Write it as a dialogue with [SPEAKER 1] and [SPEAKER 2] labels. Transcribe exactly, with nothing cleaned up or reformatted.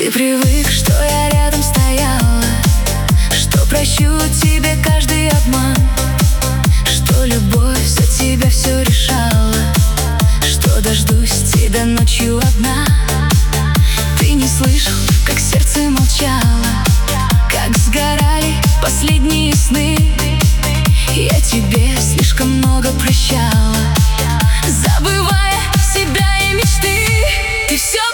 [SPEAKER 1] Ты привык, что я рядом стояла, что прощу тебе каждый обман, что любовь за тебя все решала, что дождусь тебя ночью одна. Ты не слышал, как сердце молчало, как сгорали последние сны. Я тебе слишком много прощала, забывая себя и мечты. Ты все